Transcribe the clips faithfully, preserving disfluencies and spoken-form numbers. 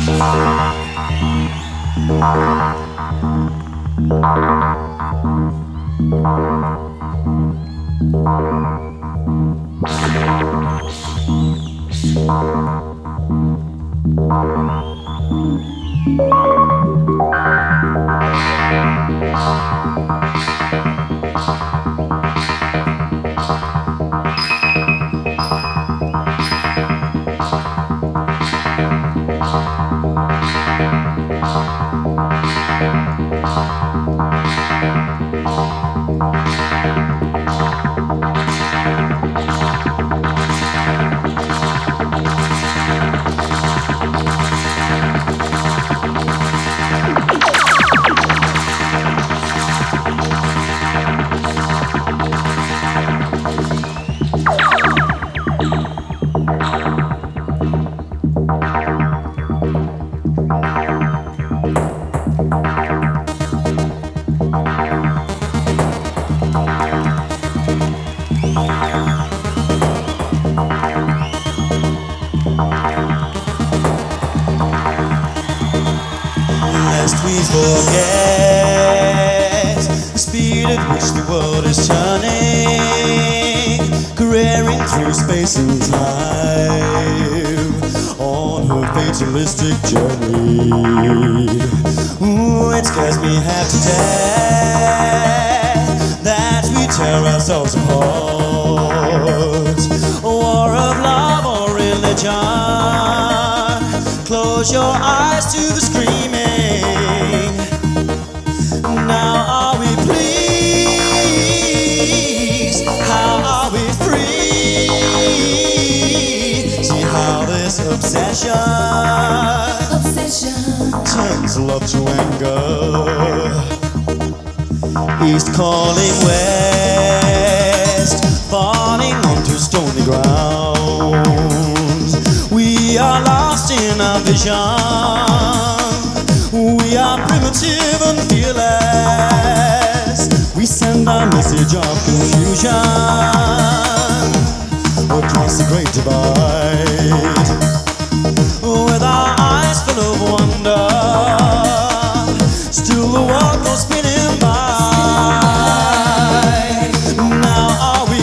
Lest we forget the speed at which the world is turning, careering through space and time on her fatalistic journey. Ooh, it scares me half to death that we tear ourselves apart. A war of love or religion. Close your eyes to the screaming. Now are we pleased? How are we free? See how this obsession, obsession turns love to anger. East calling west, falling onto stony ground. We are lost in our vision. We are primitive and fearless. We send our message of confusion across the great divide. With our eyes full of wonder, still the world goes spinning by. Now are we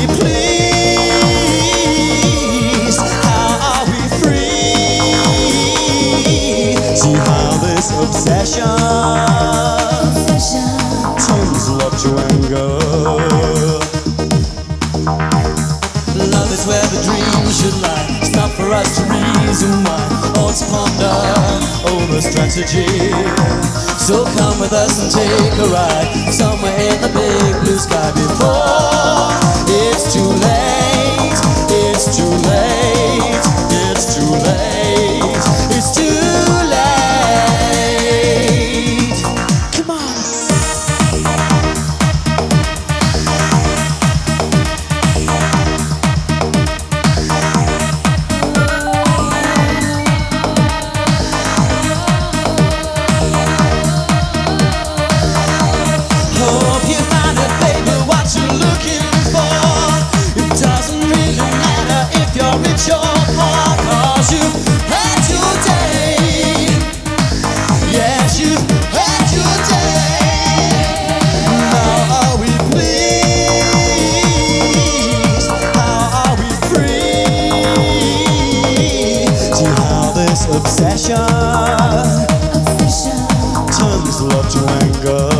pleased? How are we free? See how this obsession, obsession turns love to anger. Love is where the dream should lie. It's not for us to reason why or to ponder over strategy. So come with us and take a ride somewhere in the big blue sky before it's too late. It's too late. It's too late. It's too late. Come on. Hope you find it, baby, what you're looking for. It doesn't really matter if you're rich or poor, 'cause you've had your day. Yes, you've had your day. Now are we pleased? How are we free? See how this obsession obsession turns love to anger.